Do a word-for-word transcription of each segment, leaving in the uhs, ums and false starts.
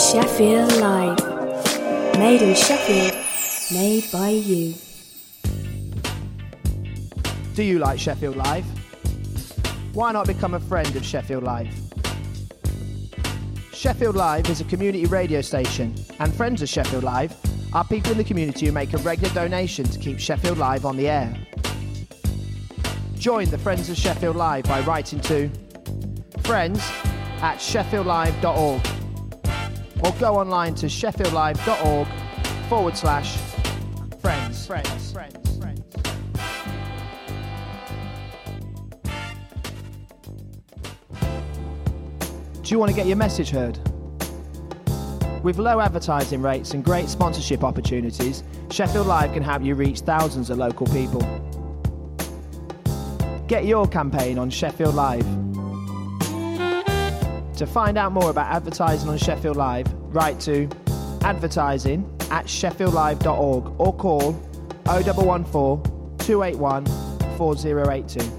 Sheffield Live. Made in Sheffield, made by you. Do you like Sheffield Live? Why not become a friend of Sheffield Live? Sheffield Live is a community radio station, and friends of Sheffield Live are people in the community who make a regular donation to keep Sheffield Live on the air. Join the Friends of Sheffield Live by writing to friends at sheffield live dot org or go online to sheffield live dot org forward slash friends. Friends. Friends. Friends. Do you want to get your message heard? With low advertising rates and great sponsorship opportunities, Sheffield Live can help you reach thousands of local people. Get your campaign on Sheffield Live. To find out more about advertising on Sheffield Live, write to advertising at sheffield live dot org or call oh one one four, two eight one, four oh eight two.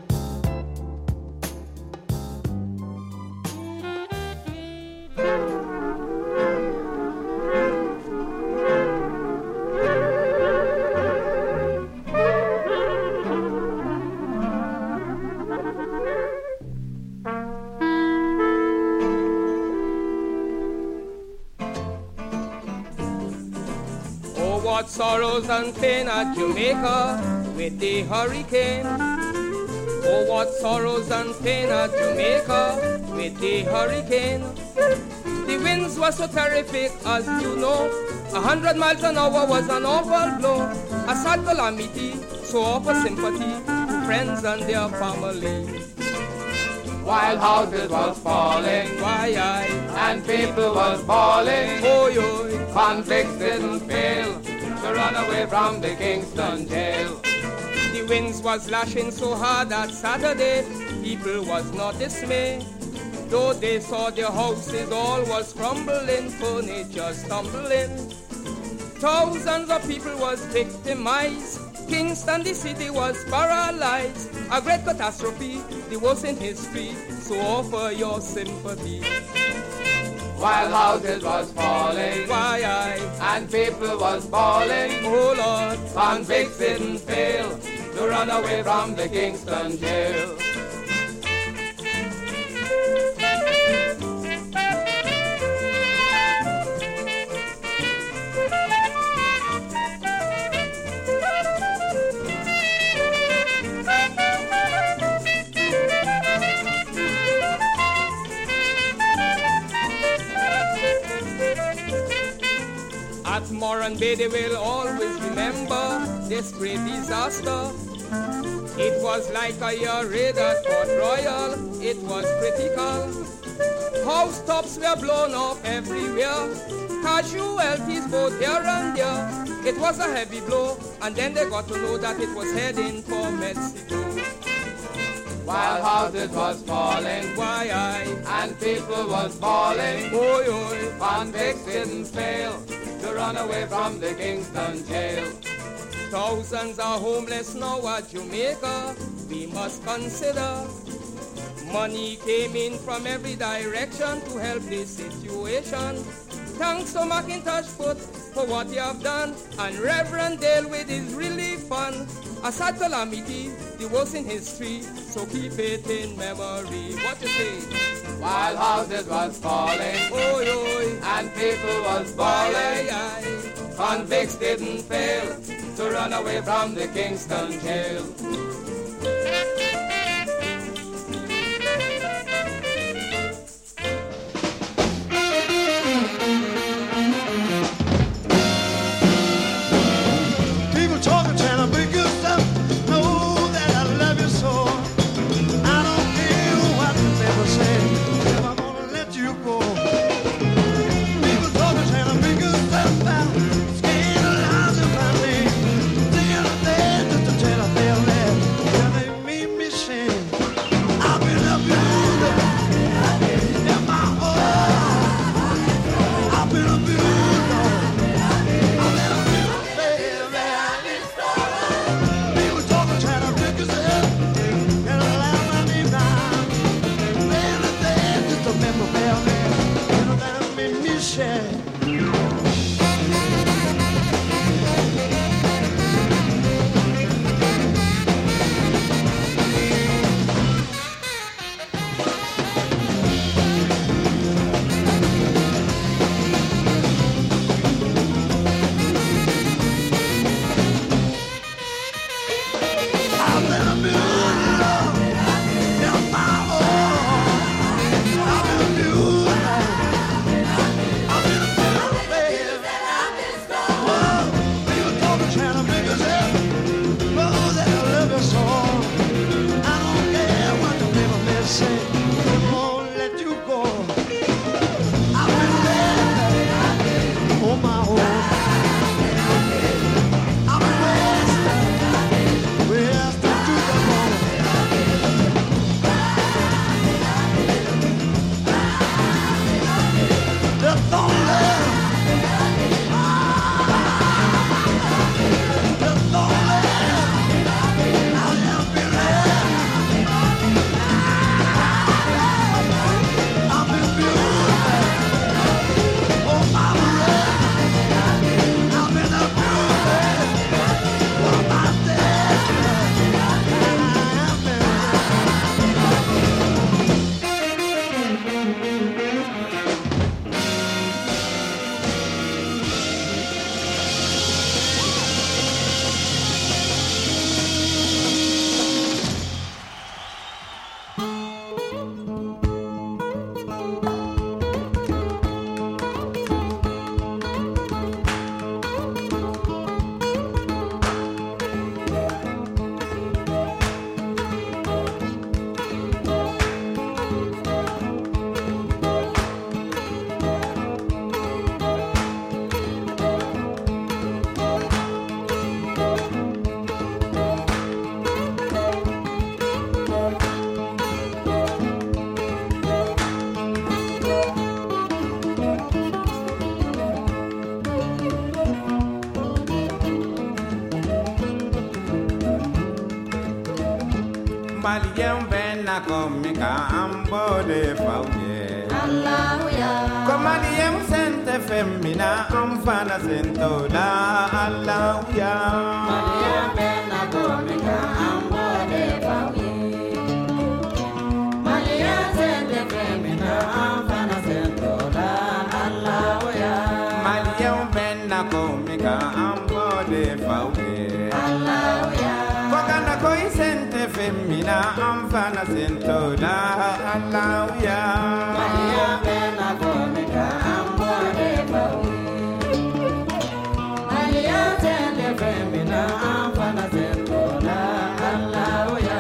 Sorrows and pain at Jamaica with the hurricane. Oh, what sorrows and pain at Jamaica with the hurricane. The winds were so terrific, as you know. A hundred miles an hour was an awful blow. A sad calamity, so offer sympathy to friends and their family. While houses was falling, why I and people was falling, oh yo, convicts didn't fail to run away from the Kingston jail. The winds was lashing so hard that Saturday, people was not dismayed. Though they saw their houses all was crumbling, furniture stumbling. Thousands of people was victimized. Kingston, the city, was paralyzed. A great catastrophe, the worst in history, so offer your sympathy. While houses was falling, why I and people was falling, oh Lord, convicts didn't fail to run away from the Kingston jail. At Moran Bay they will always remember this great disaster. It was like a year raid at Port Royal, it was critical. Housetops were blown off everywhere, casualties both here and there. It was a heavy blow, and then they got to know that it was heading for Mexico. While houses was falling, why I and people was falling, oh yo, convicts didn't fail to run away from the Kingston jail. Thousands are homeless now at Jamaica, we must consider. Money came in from every direction to help this situation. Thanks to Macintosh Foot for what you have done, and Reverend Dale with his relief fund. A sad calamity, the worst in history, so keep it in memory. What you say? While houses was falling, oh yo, and people was falling, convicts didn't fail to run away from the Kingston jail. Scandalizing my name, tell a tale just to tell a tale. share. Malien benna komika ambode fauye Alleluia Komalien sente femmina amfana sentola Alleluia Malien benna komika ambode fauye Malien sente femmina amfana sentola Alleluia Malien benna komika ambode fauye Alleluia Kokana koi sente femmina amfana sentola Alleluia Maria bena komika ambode fauye Maria sente femmina amfana sentola Alleluia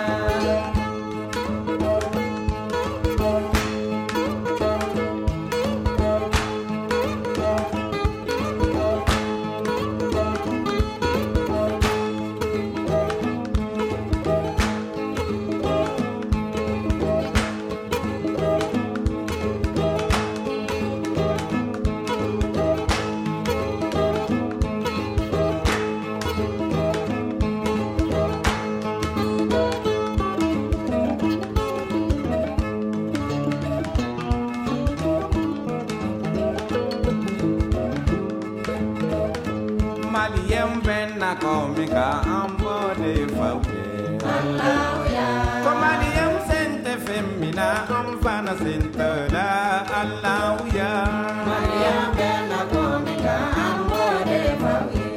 Malien benna komika ambode fauye Alleluia Komalien sente femmina amfana sentola Alleluia Malien benna komika ambode fauye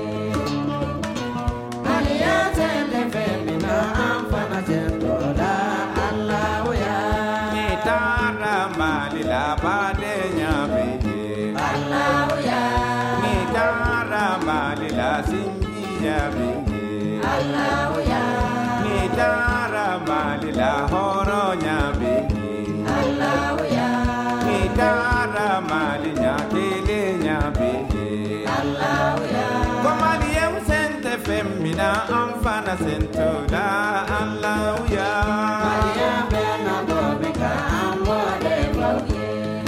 Malien sente femmina amfana sentola Alleluia Nitara malila bade nyabeye Alleluia Nitara malila singiya beye Alleluia Nitara malila horonya beye Alleluia Nitara malinya kelenya beye Alleluia Komalien sente femmina amfana sentola Alleluia Maria bena komika ambode fauye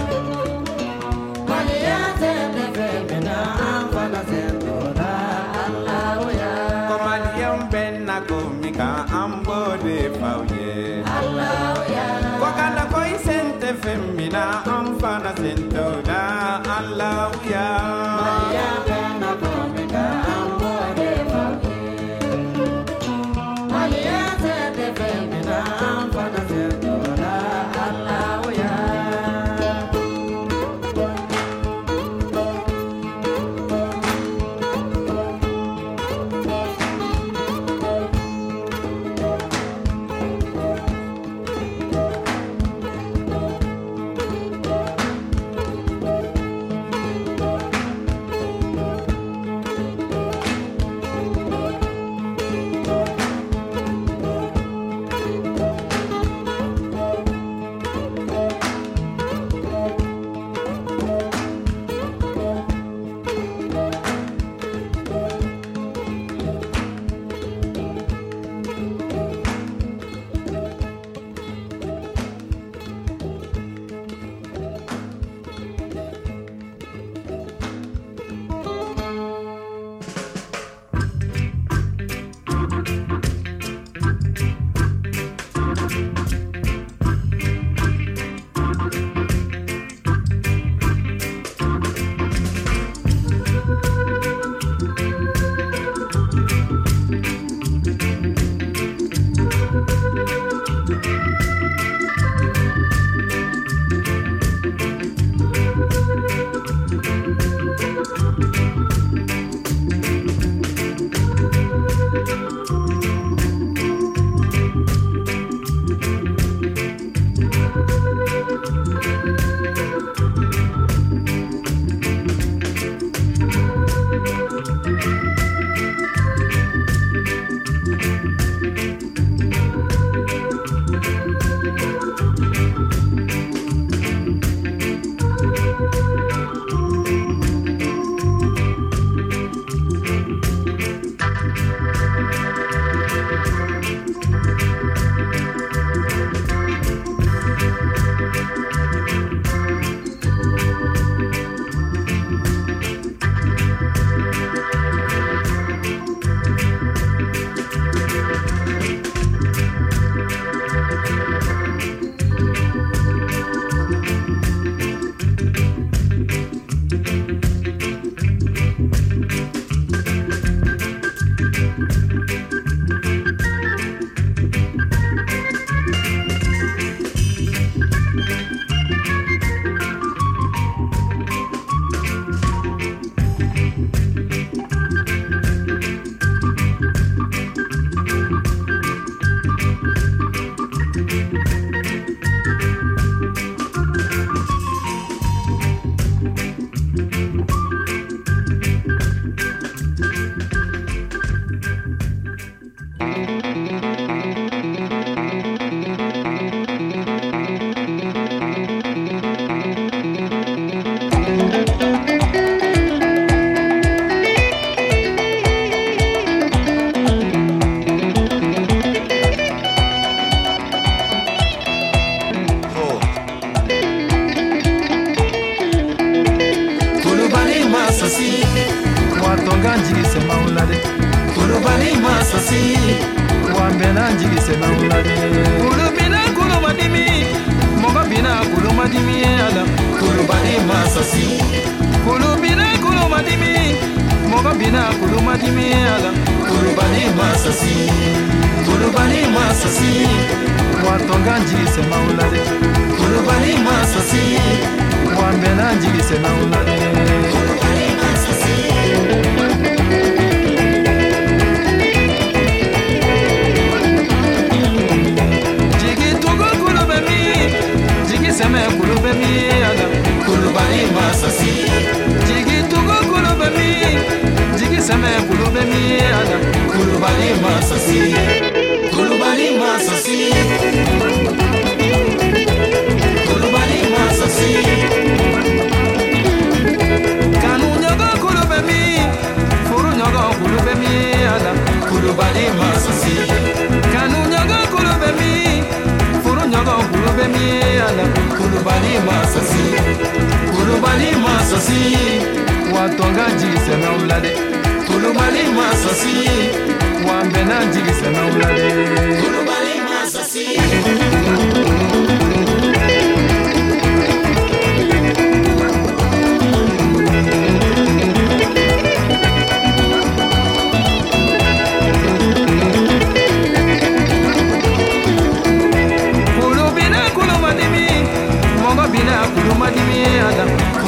Maria sente femmina amfana sentola Alleluia Komalien benna komika ambode fauye Alleluia Kokana koi sente femmina amfana sentola Allah ya Maria bena komika ambo de fawi Maria se de femina amfana se toda Allah ya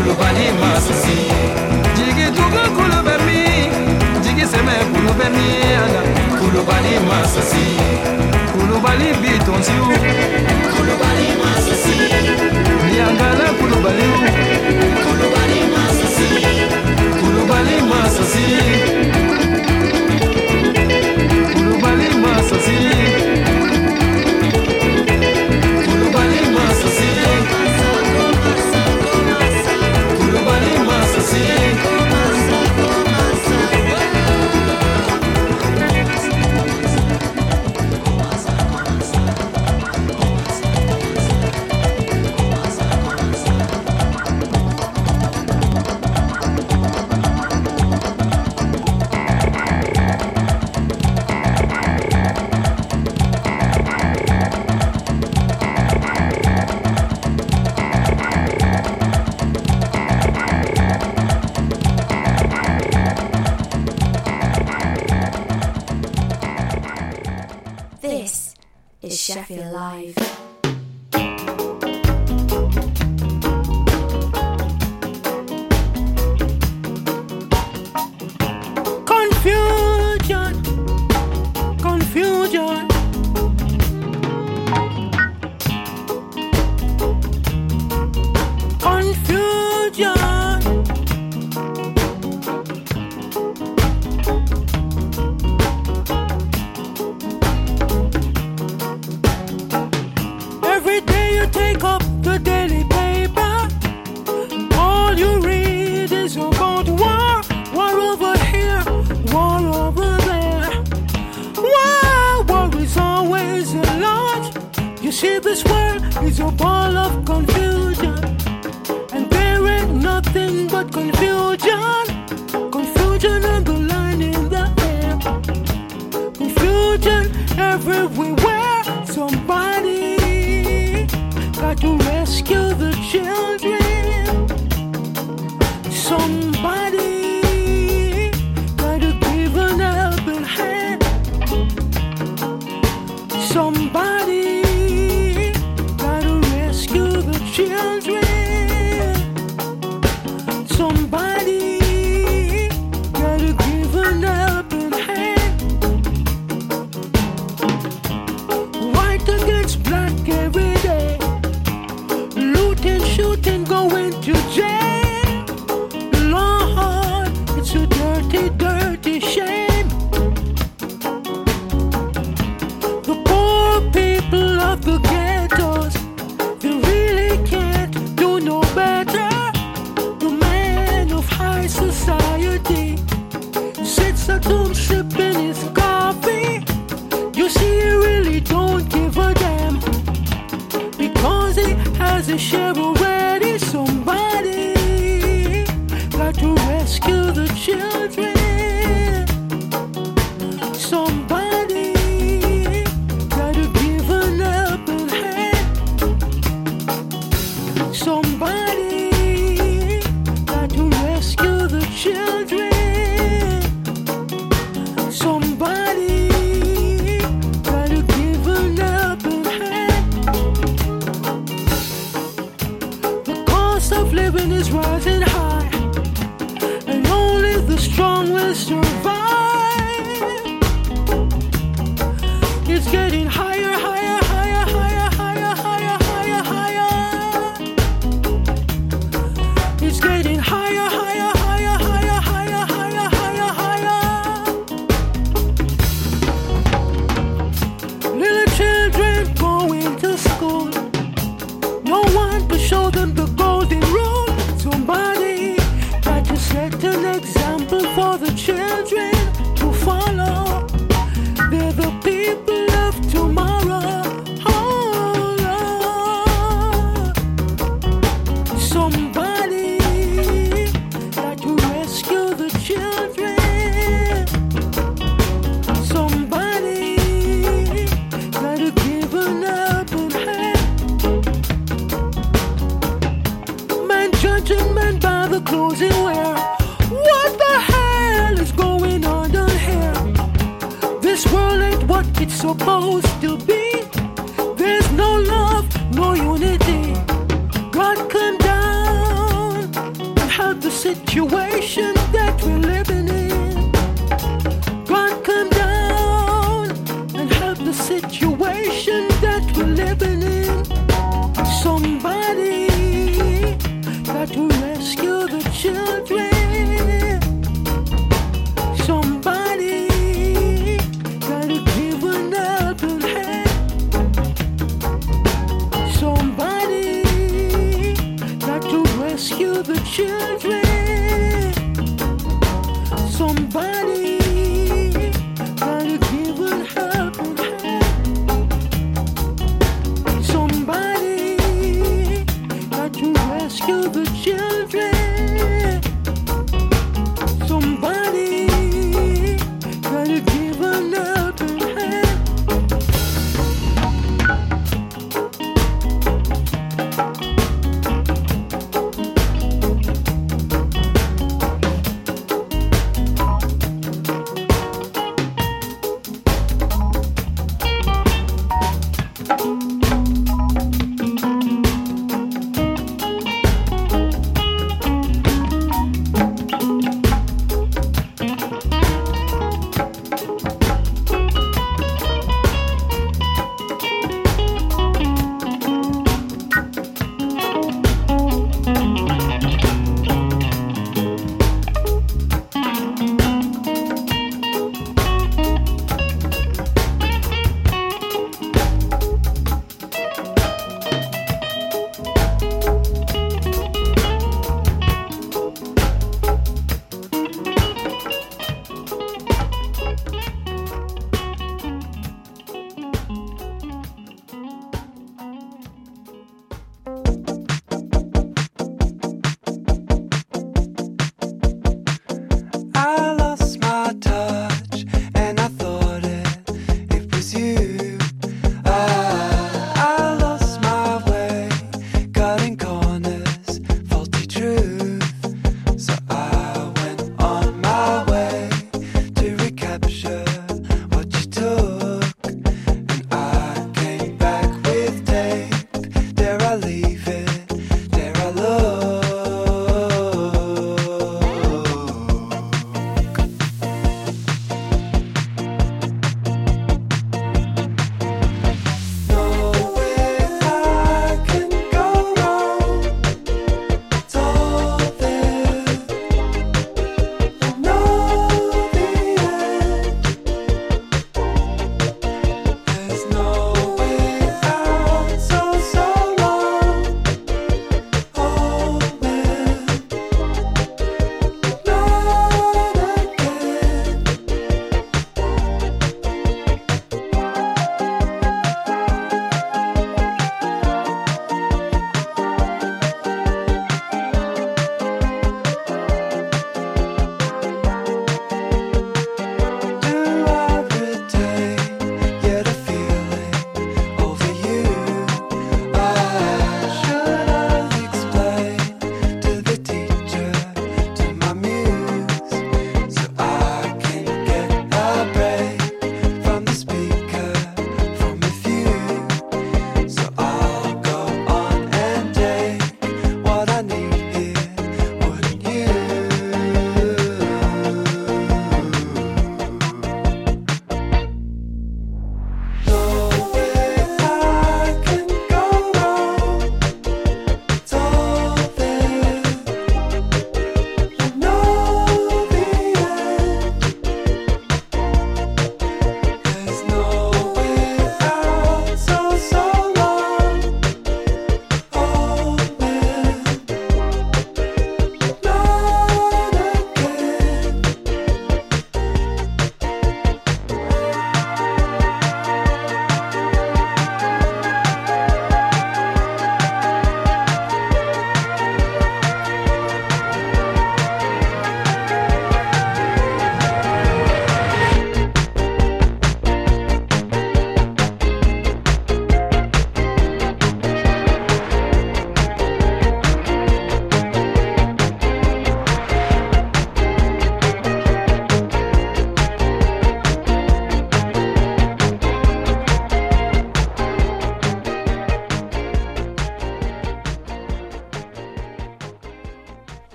kulubali masasi. Jigi tuga kulubami, jigi seme kulubami ana. Kulubali masasi, kulubali bitonsi u. Kulubali masasi, niangala kulubali u. Kulubali masasi, kulubali masasi. Kulubali masasi. Kulubali masasi. Kulubali masasi. This is Sheffield Live. Confusion, confusion. Confusion. Every day you take up the daily paper, all you read is about war, war over here, war over there. War, war is always a lot. You see, this world is a ball of confusion, and there ain't nothing but confusion. Confusion underlining the air, confusion everywhere. Somebody got to rescue the children. Somebody got to give an helping hand. Somebody got to rescue the children. Somebody got to give an helping hand. White against black every day. Looting, shooting, going to jail. Lord, it's a dirty, dirty shame. The poor people of the ghettos, they really can't do no better. The man of high society sits at home sipping his coffee. You see, he really don't give a damn, because he has a share already. Somebody got to rescue the children. Somebody got to give an helping hand. Somebody got to rescue the children. Somebody got to give an helping hand. The cost of living is rising high, and only the strong will survive. It's getting higher, higher, higher, higher, higher, higher, higher, higher. It's getting higher, higher, higher, higher, higher, higher, higher, higher. Little children going to school, no one to show them the golden rule. Somebody got to set an example for the children to follow. They're the people of tomorrow. Oh Lord, somebody got to rescue the children. Somebody got to give an helping hand. Man judging man by the clothes he wear. What the hell is going on down here? This world ain't what it's supposed to be. There's no love, no unity. God come down the situation that we're living in. God, come down and help the situation that we're living in. Somebody got to rescue the children. Somebody got to give an helping hand. Somebody got to rescue the children. Somebody got to give an helping hand. Somebody got to rescue the children. Somebody got to give an helping hand.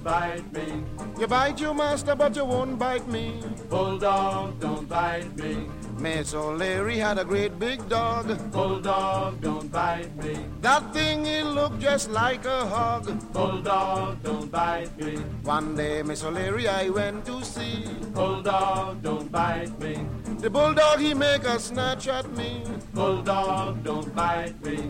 don't bite me. You bite your master, but you won't bite me. Bulldog, don't bite me. Miss O'Leary had a great big dog. Bulldog, don't bite me. That thing, it looked just like a hog. Bulldog, don't bite me. One day, Miss O'Leary, I went to see. Bulldog, don't bite me. The bulldog, he make a snatch at me. Bulldog, don't bite me.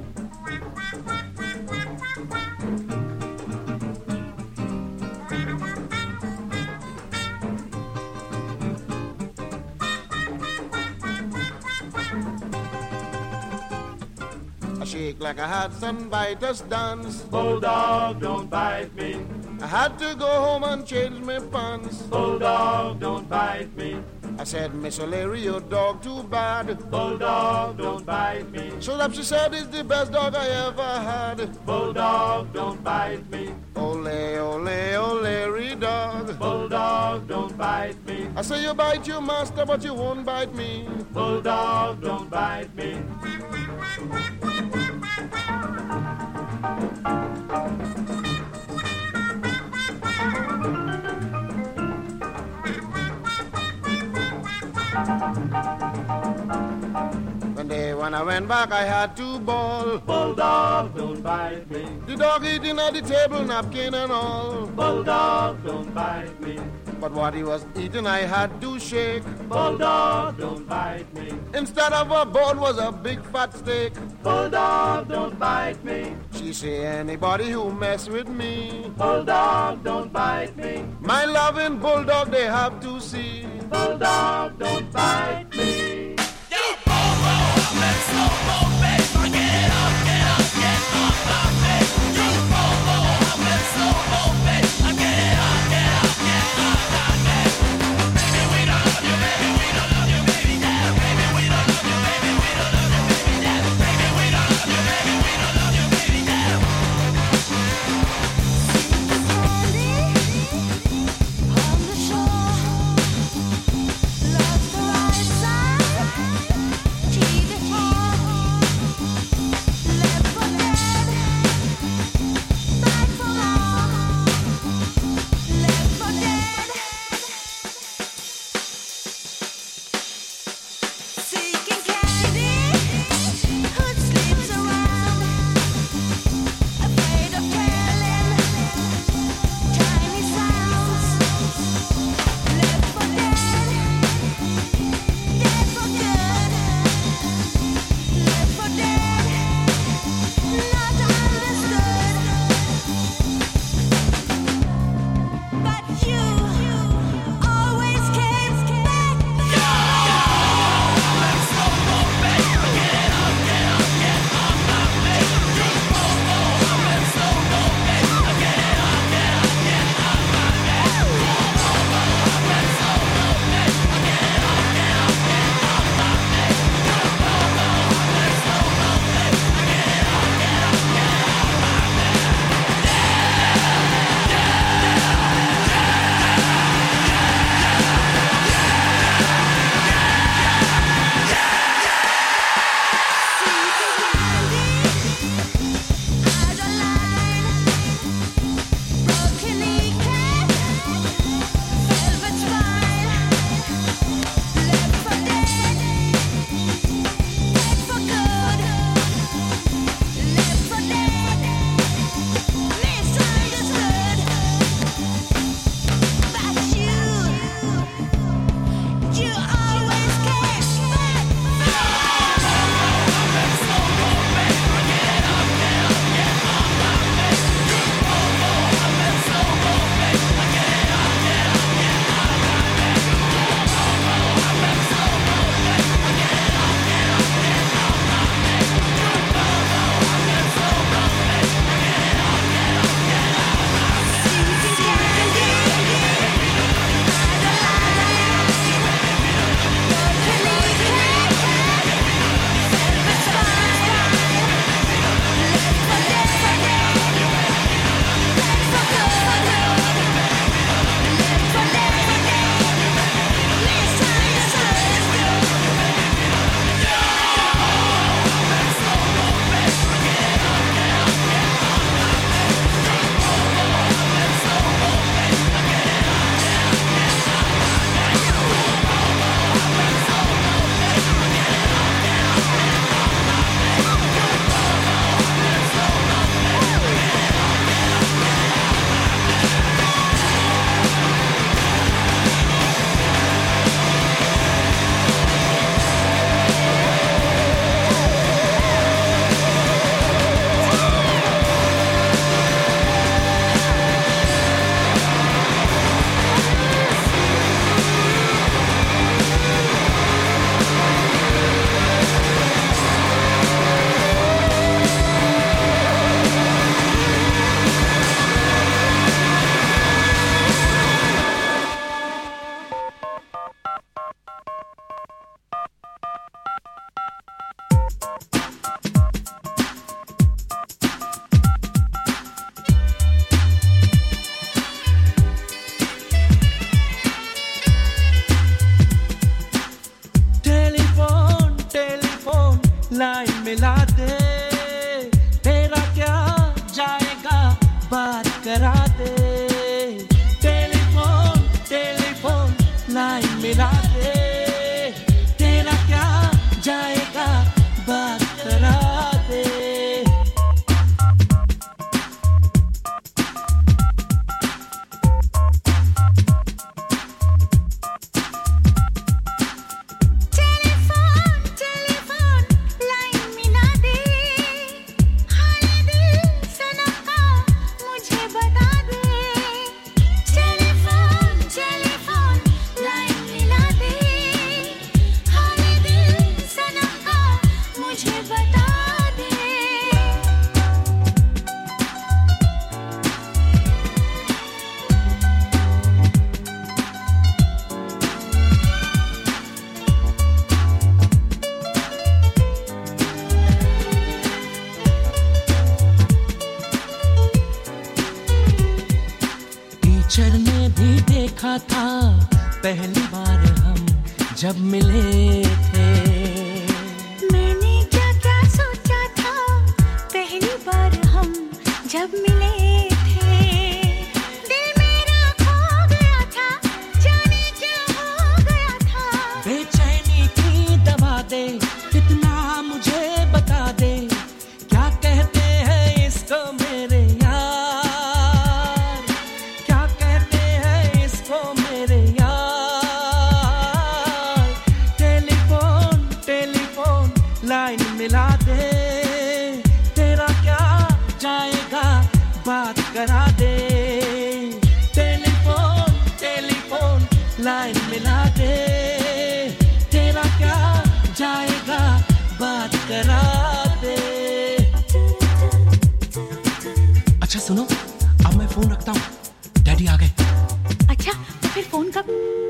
I shake like I had some biters dance. Bulldog, don't bite me. I had to go home and change my pants. Bulldog, don't bite me. I said, Miss O'Leary, your dog too bad. Bulldog, don't bite me. So that she said, it's the best dog I ever had. Bulldog, don't bite me. Ole, ole, O'Leary dog. Bulldog, don't bite me. I say you bite your master, but you won't bite me. Bulldog, don't bite me. One day when I went back, I had to bawl. Bulldog, don't bite me. The dog eating at the table, napkin and all. Bulldog, don't bite me. But what he was eating, I had to shake. Bulldog, don't bite me. Instead of a bone was a big fat steak. Bulldog, don't bite me. She say, anybody who mess with me, Bulldog, don't bite me. my loving bulldog, they have to see. Bulldog, don't bite me. On the shore, love the lights. देखा था पहली बार हम जब मिले थे। मैंने क्या क्या सोचा था पहली बार हम जब मिले थे। दिल मेरा खो गया था, जाने क्या हो गया था। बेचैनी की दबा दे, इतना मुझे बता दे, क्या कहते हैं इसको मेरे यार, क्या कहते हैं इसको मेरे यार। टेलीफोन टेलीफोन लाइन मिला दे, तेरा क्या जाएगा बात करा दे। टेलीफोन टेलीफोन लाइन मिला दे, तेरा क्या जाएगा बात करा दे। अच्छा सुनो, अब मैं फोन रखता हूँ, डैडी आ गए। अच्छा तो फिर फोन कब?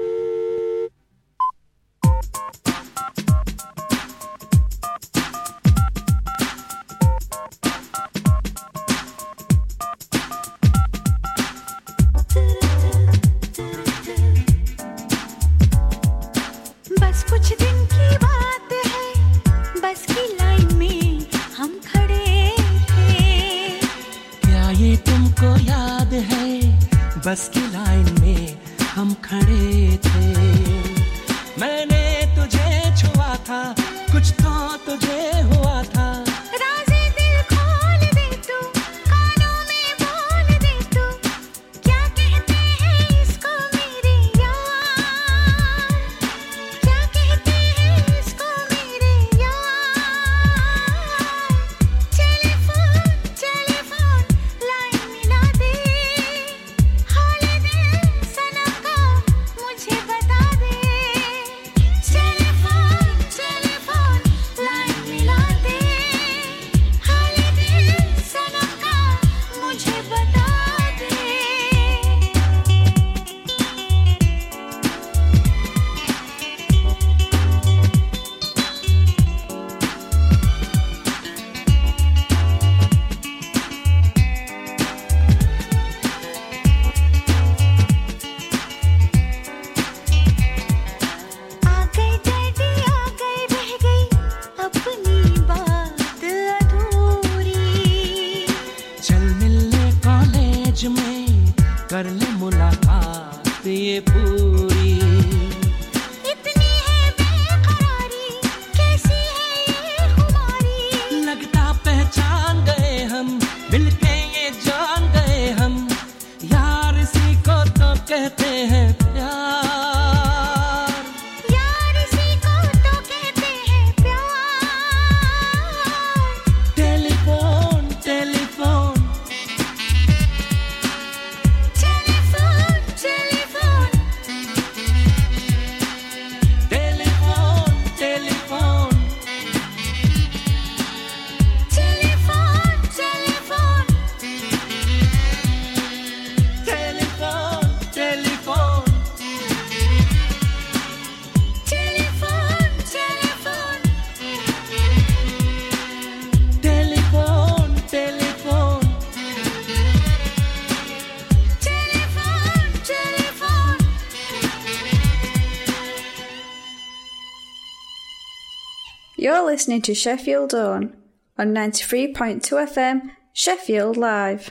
बस कुछ दिन की बात है, बस की लाइन में हम खड़े थे। क्या ये तुमको याद है, बस की लाइन में हम खड़े थे। मैंने तुझे छुआ था, कुछ तो तुझे हुआ था। राज़े दिल खोल दे तू, कानों में बोल दे तू, क्या कहते हैं इसको मेरे यार, क्या कहते हैं इसको मेरे यार। टेलीफोन टेलीफोन लाइन मिला दे, हाल दिल सनम का मुझे बता दे। टेलीफोन टेलीफोन लाइन मिला दे, हाल दिल सनम का मुझे बता दे। आ गए डैडी आ गए, रह गई अपनी बात अधूरी। चल मिलने कॉलेज में, कर ले मुलाकात ये पूरी। इतनी है बेकरारी, कैसी है ये खुमारी। लगता पहचान गए हम, मिलके ये जान गए हम, यार इसी को तो कहते हैं प्यार। यार इसी को तो कहते हैं प्यार। Telephone telephone telephone telephone telephone telephone telephone telephone telephone telephone telephone telephone telephone telephone telephone telephone. You're listening to Sheffield On on ninety-three point two F M, Sheffield Live.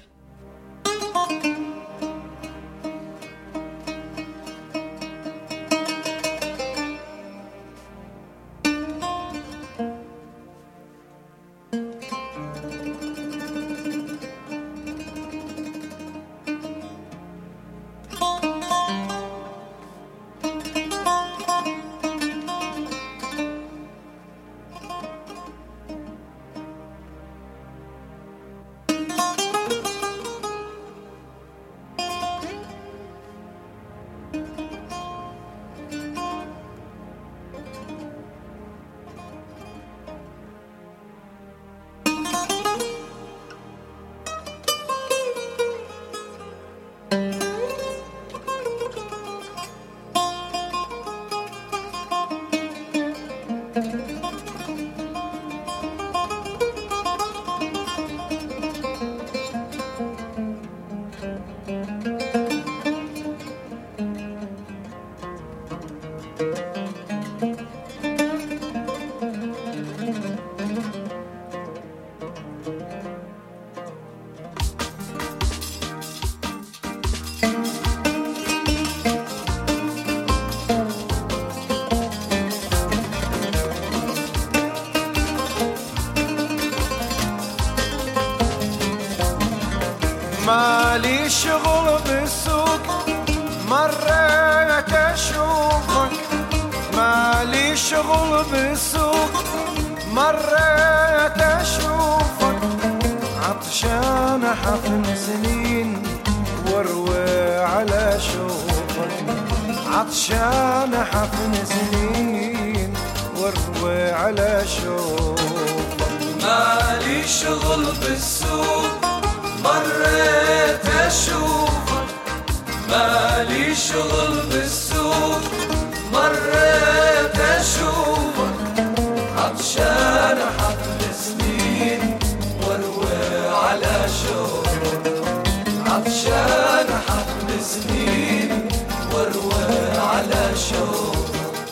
مالي شغل بالسوق مريت اشوفك مالي شغل بالسوق مريت اشوفك عطشان حفن سنين واروي على شوفك عطشان حفن سنين واروي على شوفك مالي شغل بالسوق مريت اشوفك مالي شغل بالسوق مريت اشوفك عطشان حفل سنين واروي على شوفك عطشان حفل سنين واروي على شوفك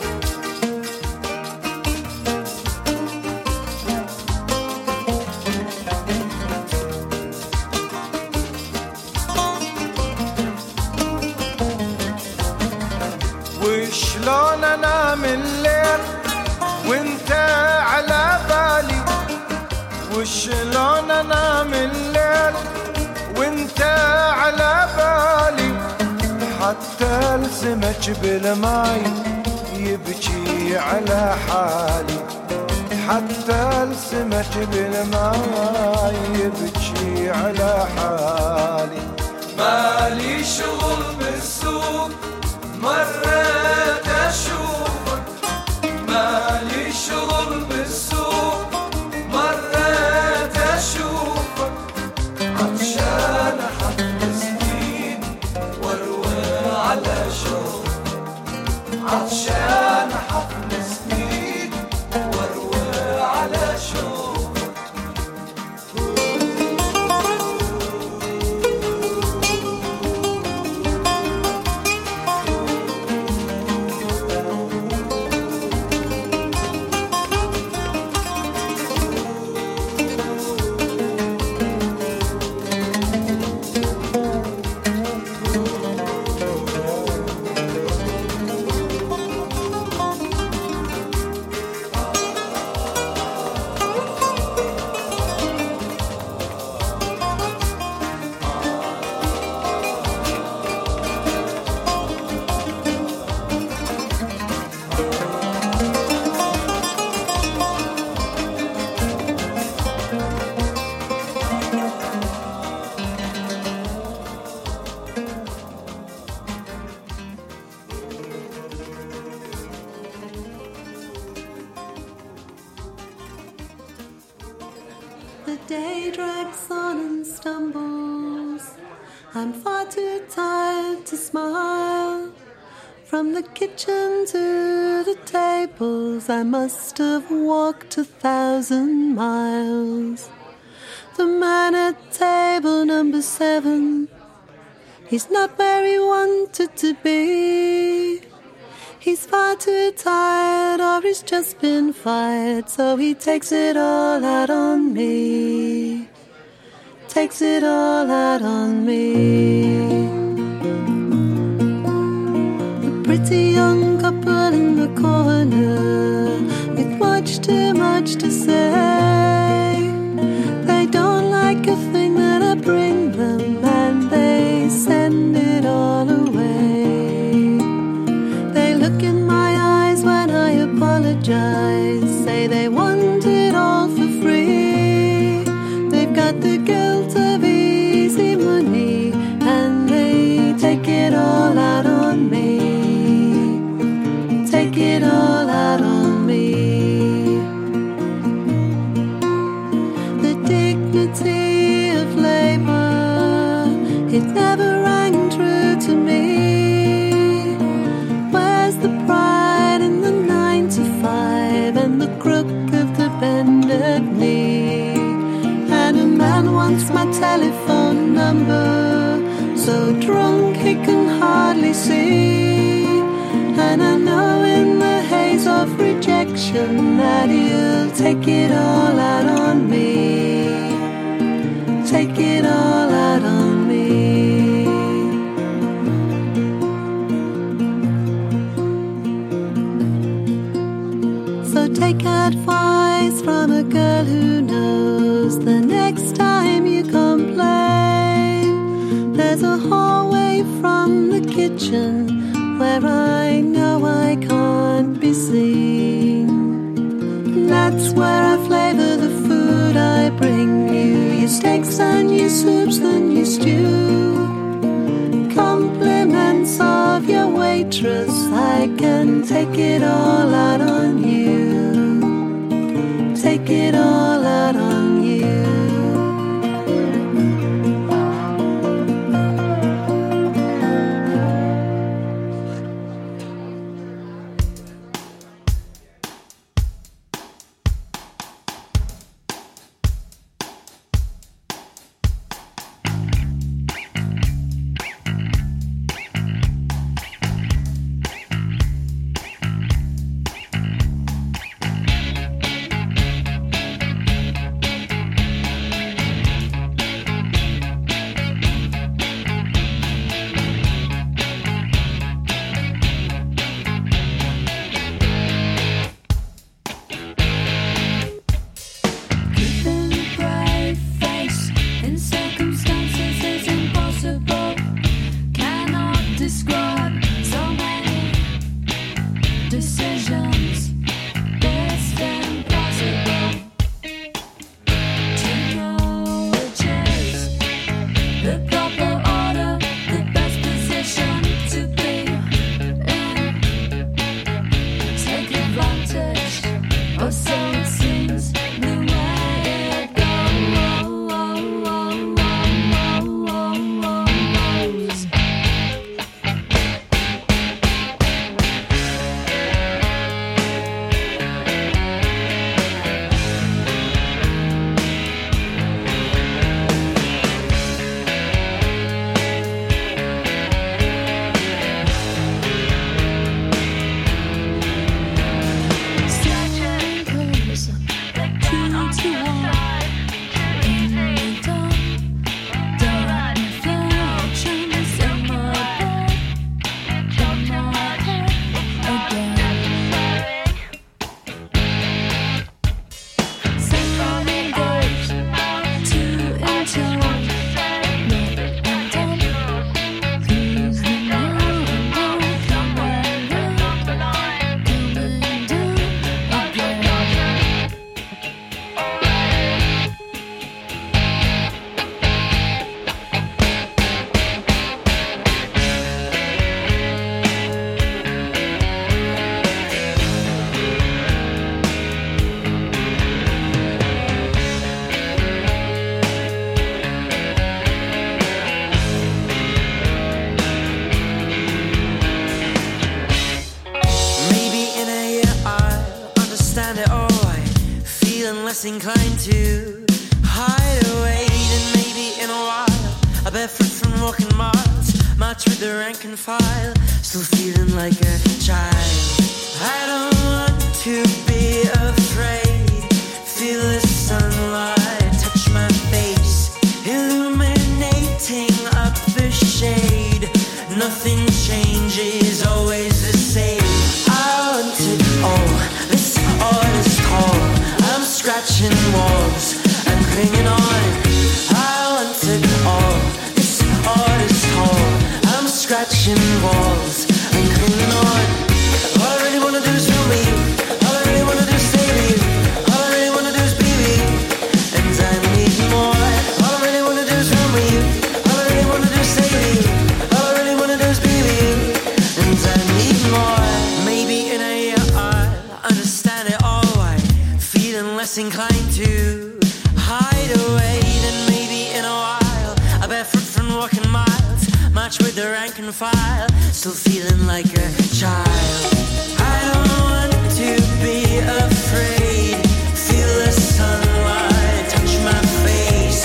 وشلون انام الليل وانت على بالي وشلون انام الليل وانت على بالي حتى السمك بالماي يبكي على حالي حتى السمك بالماي يبكي على حالي مالي شغل بالسوق مريت اشوفك مالي شغل بالسوق مريت اشوفك عطشان حفل سنين واروي على شوفك عطشان حفل سنين واروي على شوفك The day drags on and stumbles. I'm far too tired to smile. From the kitchen to the tables, I must have walked a thousand miles. The man at table number seven, he's not where he wanted to be. He's far too tired or he's just been fired, so he takes it all out on me. Takes it all out on me. The pretty young couple in the corner with much too much to say. They don't like a thing that I bring them and they send it all away. Look in my eyes when I apologize. Say they want it all for free. They've got the guilt of easy money and they take it all out on me. Take it all out on me. The dignity of labor, it never rang true to me. The pride in the nine to five and the crook of the bended knee. And a man wants my telephone number, so drunk he can hardly see. And I know in the haze of rejection that he'll take it all out on me. Take it all out on me. Take advice from a girl who knows the next time you complain, there's There's a hallway from the kitchen where I know I can't be seen. That's where I flavor the food I bring you. Your steaks and your soups and your stew. Compliments of your waitress, I can take it all out on you. Take it all out on you. Inclined to hide away, and maybe in a while I barefoot from walking miles, march with the rank and file, still feeling like a child. I don't want to be afraid, feel the sunlight touch my face, illuminating up the shade. Nothing changes, always the same. I want it all, this art is tall. I'm scratching walls and clinging on. I want it all, this art is tall. I'm scratching walls and clinging on. All I really wanna do is feel me. All I really wanna do is stay with you. All I really wanna do is be with you. And I need more. All I really wanna do is feel me. All I really wanna do is stay with you. All I really wanna do is be with you. And I need more. Maybe in a year I'll understand it all. Less inclined to hide away, then maybe in a while I barefoot from walking miles, march with the rank and file, still feeling like a child. I don't want to be afraid, feel the sunlight touch my face,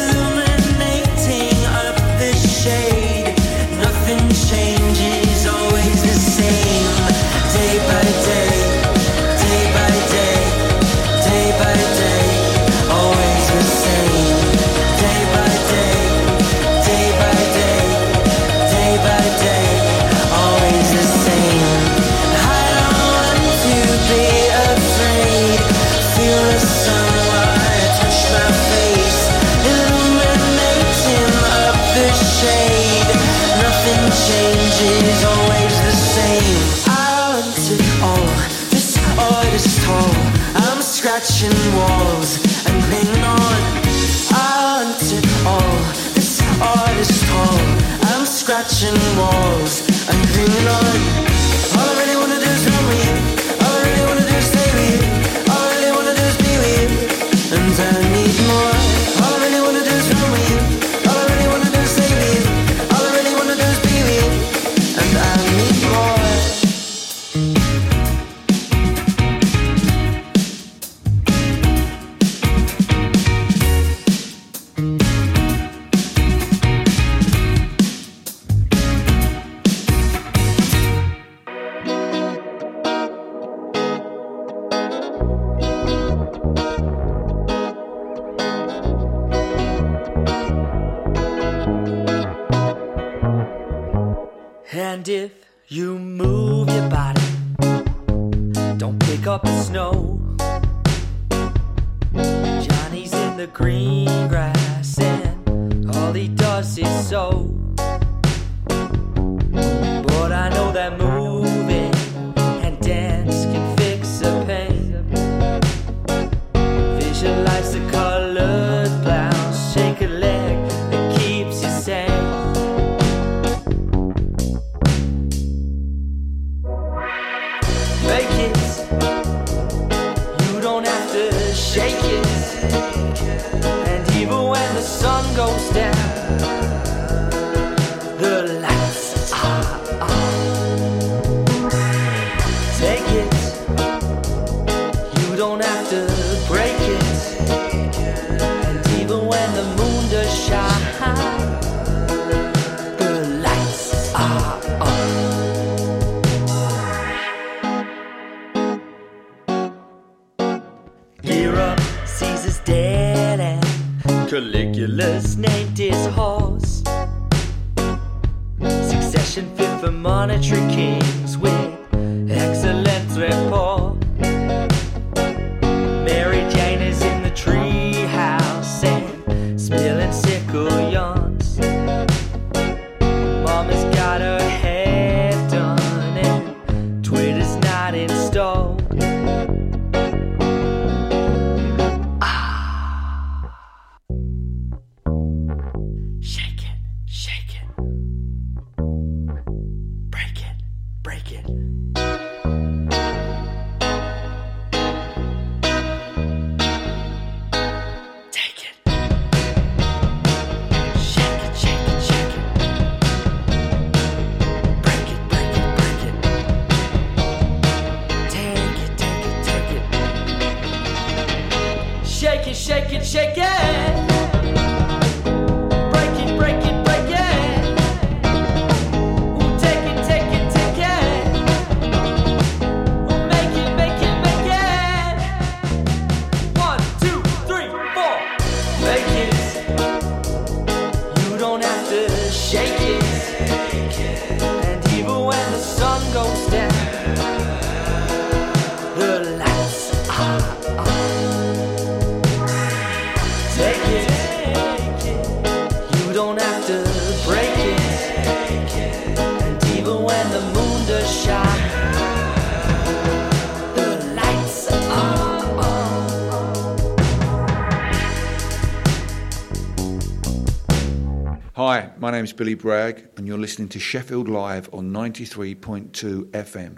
illuminating up the shade. Nothing changes, always the same, day by day, day by day. Day by day, always the same. Day by day, day by day, day by day, always the same. scratching walls and clinging on. I want it all, this art is tall. I'm scratching walls and clinging on. All I really wanna do is run with you. All I really wanna do is stay with you. All I really wanna do is be with you. And I need more. All I really wanna do is run with you. All I really wanna do is stay with you. All I really wanna do is be with you. And I need more. And if you move your body, don't pick up the snow. Johnny's in the green grass and all he does is sow. But I know that moving and dance can fix a pain. Visualize the colored blouse, shake a leg that keeps you sane. Fake it, you don't have to shake it. And even when the sun goes down, the lights are on. Take it, you don't have to break it. And even when the moon does shine, the lights are on. Gear up, Caesar's dead and Caligula's named his horse. Succession fit for monetary kings with excellent rapport. Mary Jane is in the tree house and spilling sickle yarns. Mama's got her hair done and Twitter's not installed. Shake it, shake it. Break it, break it, break it. Ooh, take it, take it, take it. Ooh, make it, make it, make it. One, two, three, four. Make it. You don't have to shake it. And even when the sun goes down, the lights are on. Take it, you don't have to break it. And even when the moon does shine, the lights are on. Hi, my name's Billy Bragg and you're listening to Sheffield Live on ninety-three point two F M.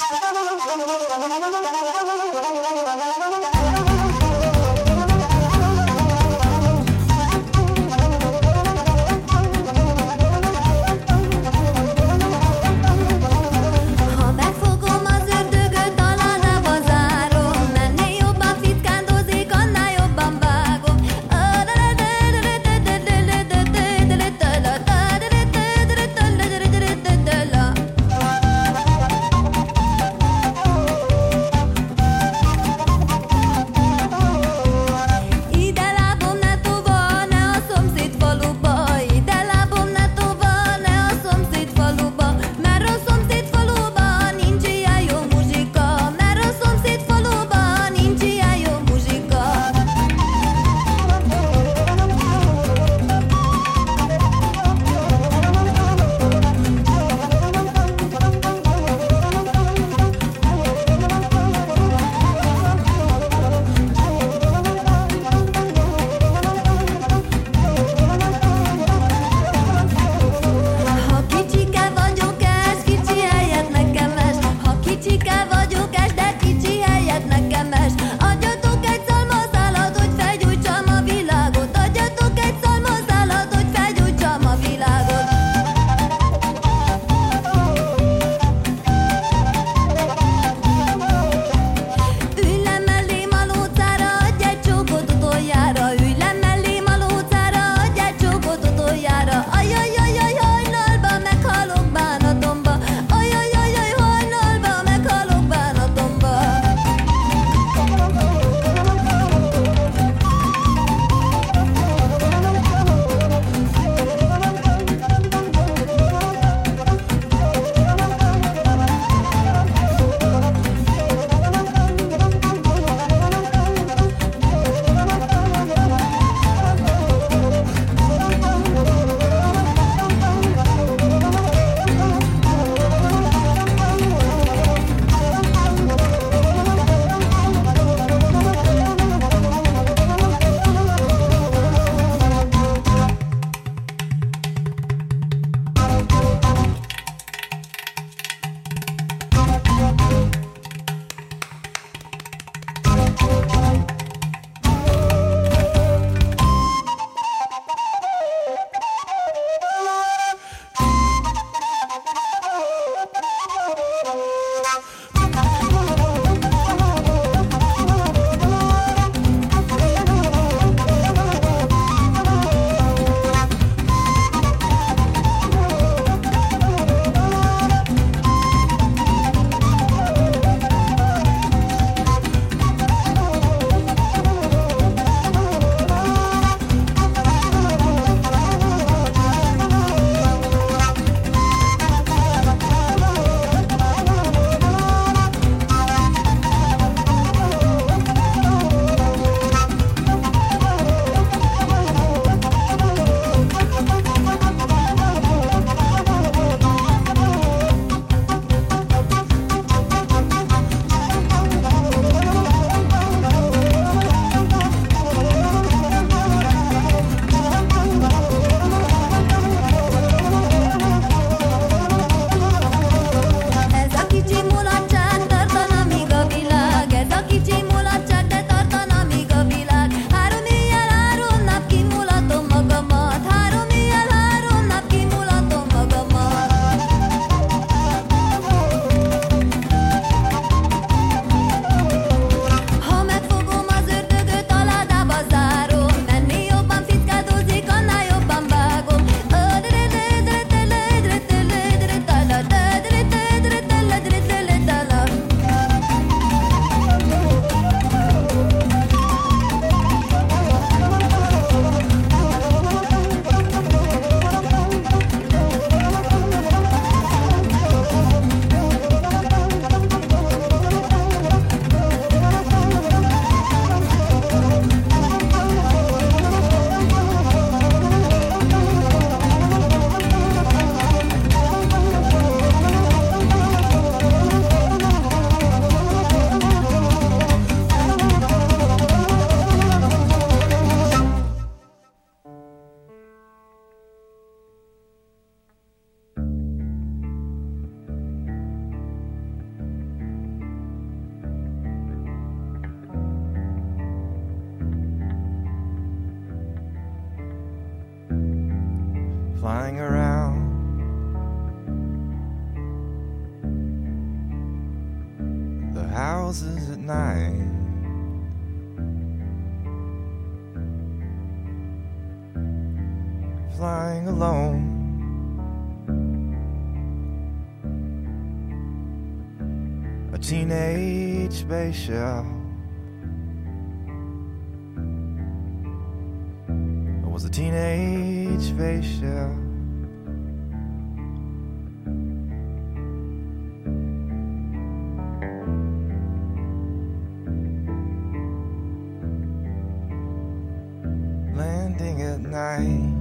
houses at night. Flying alone. A teenage spaceship. It was a teenage spaceship. Landing at night.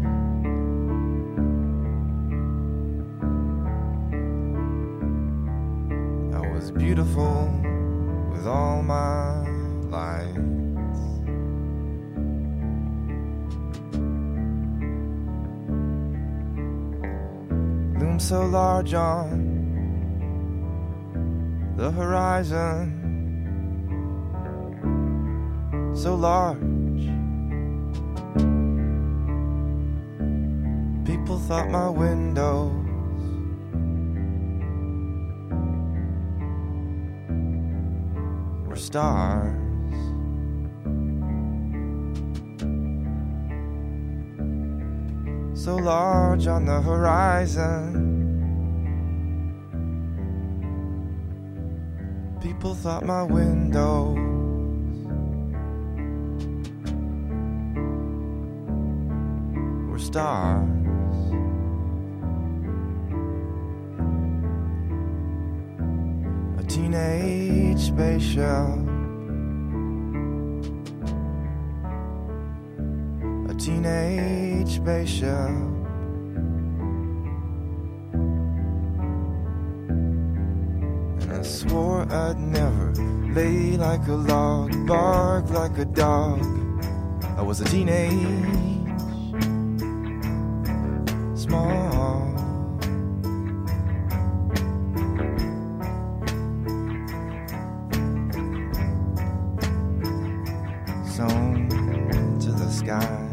I was beautiful with all my lights. Loomed so large on the horizon, so large. People thought my windows were stars. So large on the horizon. People thought my windows were stars. Teenage spaceship. A teenage spaceship. And I swore I'd never lay like a log, bark like a dog. I was a teenage, small. Sewn to the sky.